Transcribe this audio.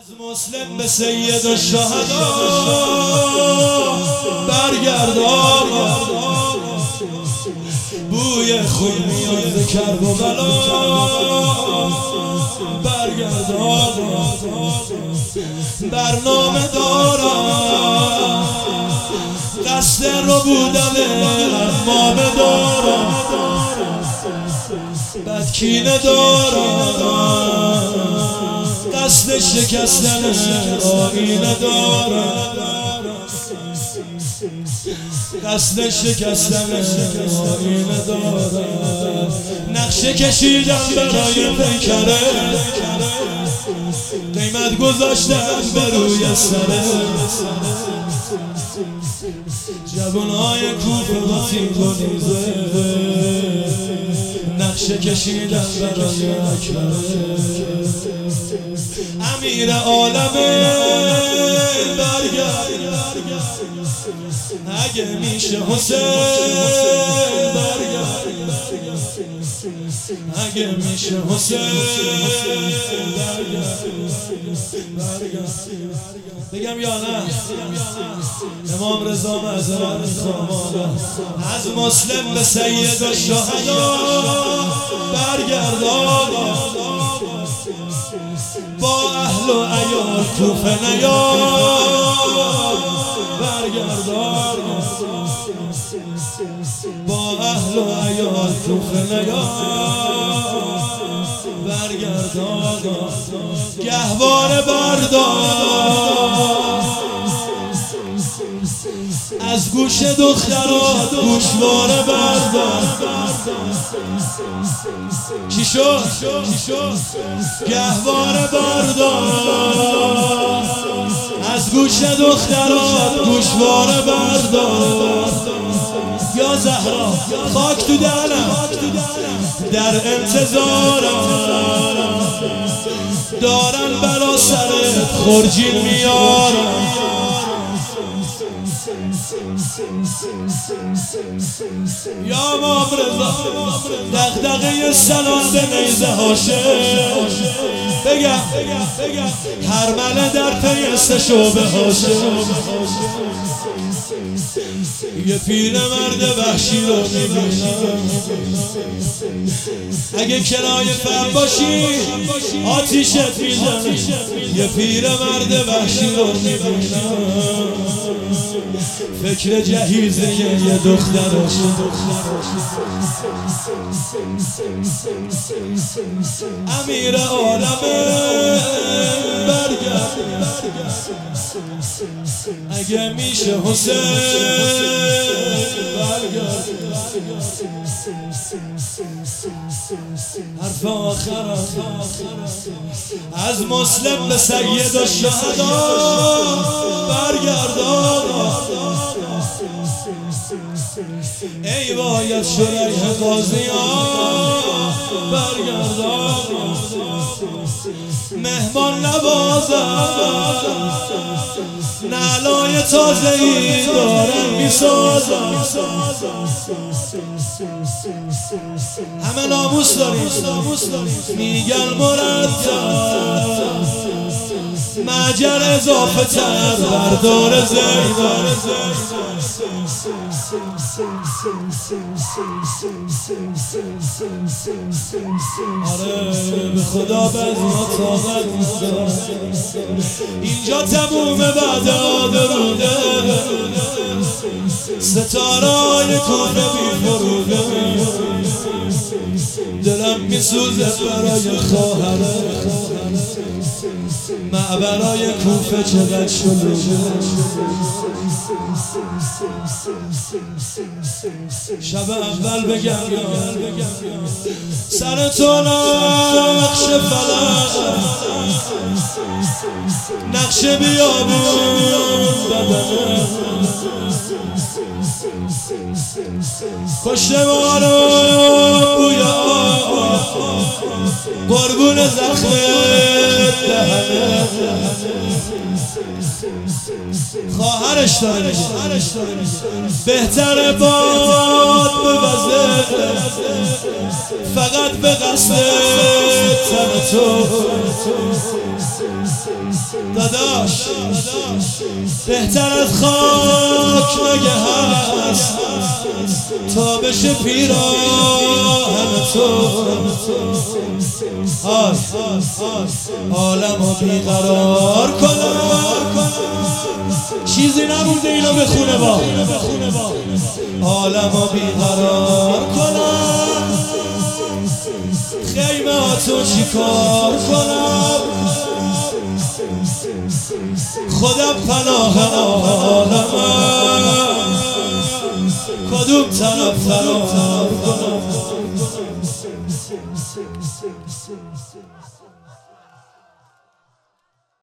مسلم به سید الشهدا برگردان، بوی خون میاد ز کربلا برگردان. برنامه دارم قصد رو بودن امامه دارم، بدکینه دارم قصد شکستن آینه دارم، قصد شکستن آینه دارم. نقشه کشیدم برای پیکره، قیمت گذاشتم به روی سره. جوانهای کوفه با تیغ و نیزه، نقشه کشیدم برای اکبره. امیر عالمه برگرد، اگه میشه حسین برگرد، اگه میشه حسین برگرد. بگم یا نه؟ امام رضا معذرت میخوام، از مسلم به سید الشهدا برگردان، با اهل و عیال کوفه نیار برگردان، با اهل و عیال کوفه نیار برگردان. گهواره بردار از گوش دخترات، گوشواره بردار. چی شد؟ گهواره بردار از گوش دخترات، گوشواره بردار. یا زهرا خاک تو دهنم، در انتظارم دارن برا سرت خورجین میارم. یا امام رضا دغدغه سلام به نیزه هاشم، بگم هرمله در پی شعبه هاشم. یه پیرمرد وحشی رو میبینم، اگه کنای فهم باشی آتیشت میزنم. یه پیرمرد وحشی رو میبینم، فکر جهیزه یه دخترش. امیر عالمه برگرد، اگه میشه حسین برگرد. حرف آخرم از مسلم به سید الشهدا برگردان. ای باید شریح قاضیان برگردان، مهمان نوازم نعلای تازه‌ای دارن میسازم. همه ناموس داریم میگن مرتب، مجر اضافه تر بردار زیدان. آره به خدا بعضی‌ها طاقت نیستن، اینجا تمومه بعد درونه، ستاره‌های کوفه بی فروغه. دلم میسوزه برای خواهرم، معبرای کوفه چقدر شلوغه. شب اول بگم سر تو نقش فلک، نقش بیابون بدنه، کشته ما رو بوی آب، قربون زخم دهنه. خواهرش داره بهتره باد بوزه، فقط به قصد تن تو داداش بهتر از خاک مگه هست تا بشه پیراهن تو عالمو بیقرار کنم چیزی نمونده اینو بخونه با عالمو بیقرار کنم خیمه هاتو چی کار کنم خودم پناه عالمم کدوم طرف فرار کنم